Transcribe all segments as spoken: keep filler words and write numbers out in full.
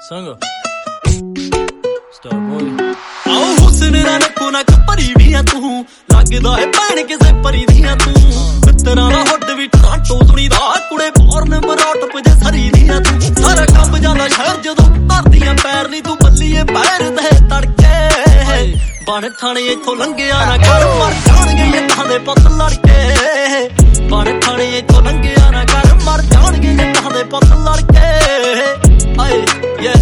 Sanga Star boy आओ हुस्न दा नक्को नक भरी भी आ तू लगदा है भैन किसे परी दियां तू मित्तरां दा हुड भी टाटो सुनी दा कुड़े बॉर्न बराट पजे सरी दियां तू सारा कंब जांदा शहर जदों धरदियां पैर नी तू बल्लीए पैर दे तड़के बन ठाणे इथों लंघिया ना कर मर जाणगे जट्टां दे पुत्त लड़के बन ठाणे इथों लंघिया ना कर मर जाणगे जट्टां दे पुत्त लड़के आए yeah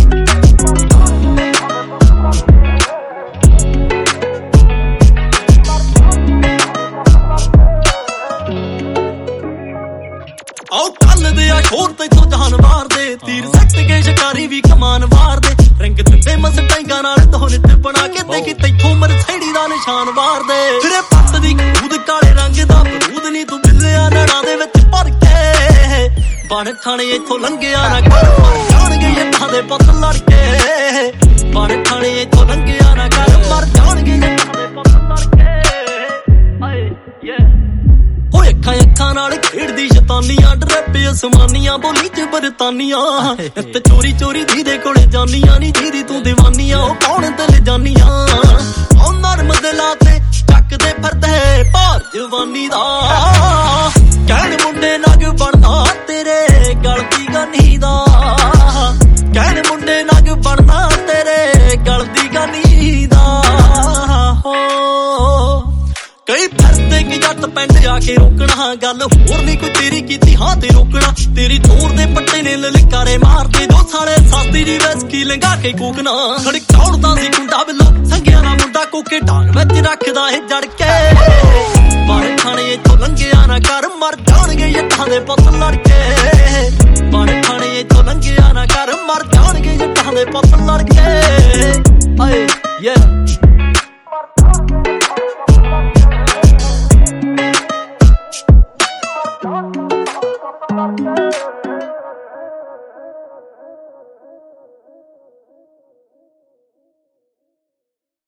आओ कल दे आ शोर तैथों जान मार दे तीर सट के शिकारी भी कमान वार दे रंग दिंदे मस्टैंगा नाल दो नित बना के देखी तैथों मरसैडी दा निशान वार दे फिरे पत्त दी खूद काले रंग दा बरूद नी तू बिल्लिया नड़ा दे विच भर के बन ठाणे इथों लंघिया ना कर मर जाणगे जट्टां दे पुत्त लड़के बन ठाणे इथों लंघिया ना कर मर जाणगे जट्टां दे पुत्त लड़के आए yeah अखां अखां नाल खेड़दी शैतानियां डरैपे असमानियां बोली च बरतानियां इत्त चोरी चोरी दीदे कोले जानियां नी दीदी तू दीवानियां ओ कौन दिल जानियां ओ नरम दिला ते चकदे फिरदे भार जवानी दा कहण मुंडे नग बनदा तेरे गल दी गानी दा कहण मुंडे नग बनदा तेरे गल दी गानी दा हो कई फिरदे कि जट पिंड आके रोकना गल होर नी कोई तेरी कीती हां ते रोकना तेरी तोड़ दे पट्टे ने ललकारे मारदे दो साले साथी दी वैसकी लंघा के कोकना खड़कौड़दा सी कुंडा बिल्लो संगिया ना मुंडा कोके डांग विच रखदा है जड़ के पर खाने इथों लंघिया ना कर मर जाणगे जट्टां दे पुत्त लड़के पर खाने इथों लंघिया ना कर मर जाणगे जट्टां दे पुत्त लड़के आए yeah